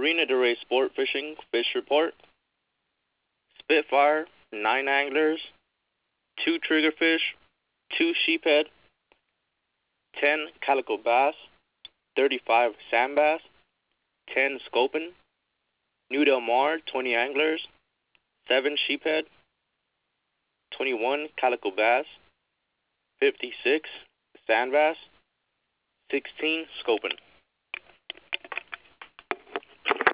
Marina Del Rey Sport Fishing Fish Report. Spitfire, 9 anglers, 2 triggerfish, 2 sheephead, 10 calico bass, 35 sand bass, 10 sculpin, New Del Mar, 20 anglers, 7 sheephead, 21 calico bass, 56 sand bass, 16 sculpin.